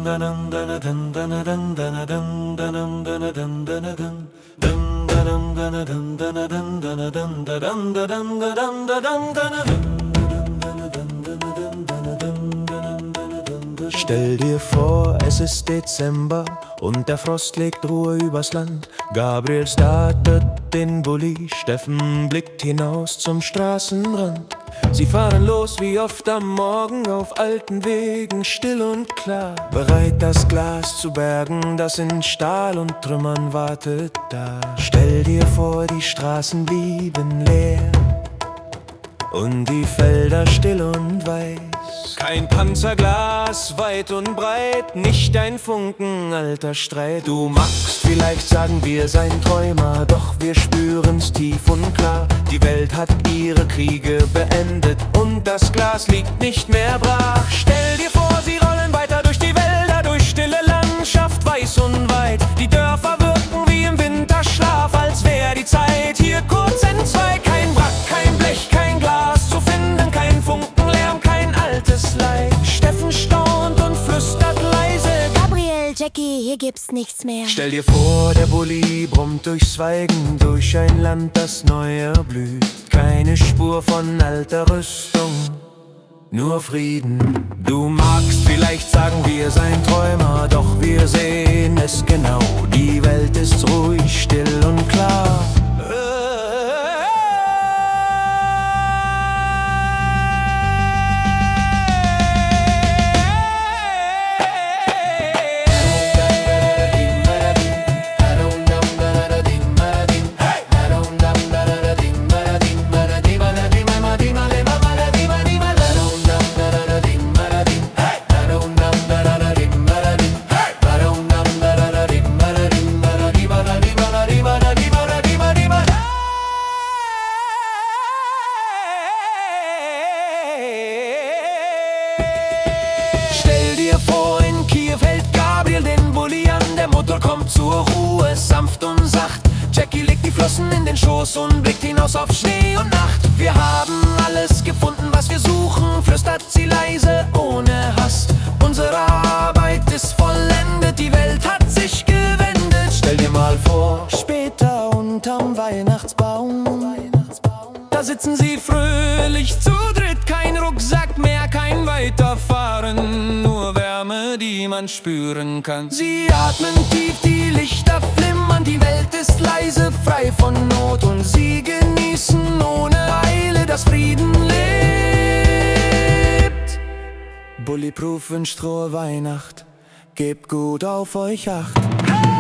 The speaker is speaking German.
Stell dir vor, es ist Dezember und der Frost legt Ruhe übers Land. Gabriel startet den Bulli, Steffen blickt hinaus zum Straßenrand. Sie fahren los wie oft am Morgen auf alten Wegen, still und klar. Bereit das Glas zu bergen, das in Stahl und Trümmern wartet da. Stell dir vor, die Straßen blieben leer und die Felder still und weiß. Kein Panzerglas, weit und breit, nicht ein Funken alter Streit. Du magst vielleicht sagen, wir seien Träumer, doch wir spüren's tief und klar. Die Welt hat ihre Kriege beendet und das Glas liegt nicht mehr brach. Stell dir vor, sie rollen weiter durch die Wälder, durch stille Landschaft, weiß und weit. Die Dörfer wirken wie im Winterschlaf, als wär die Zeit hier kurz entzwei. Kein Wrack, kein Blech, kein Glas zu finden, kein Funkenlärm, kein altes Leid. Steffen staunt und flüstert leise: Gabriel, Jackie, hier gibt's nichts mehr. Stell dir vor, der Bulli brummt durchs Weigen, durch ein Land, das neu erblüht. Keine Spur von alter Rüstung, nur Frieden. Du magst vielleicht sagen, wir seien Träumer, doch wir sehen es genau. Die Welt ist ruhig, still und klar. Kommt zur Ruhe, sanft und sacht. Jackie legt die Flossen in den Schoß und blickt hinaus auf Schnee und Nacht. Wir haben alles gefunden, was wir suchen, flüstert sie leise, ohne Hast. Unsere Arbeit ist vollendet, die Welt hat sich gewendet. Stell dir mal vor, später unterm Weihnachtsbaum, da sitzen sie fröhlich zu dritt. Kein Rucksack mehr, kein Weiterfahren, nur Wärme, die man spüren kann. Sie atmen tief, die Lichter flimmern, die Welt ist leise, frei von Not. Und sie genießen ohne Eile, dass Frieden lebt. Bulletproof wünscht frohe Weihnacht, gebt gut auf euch Acht.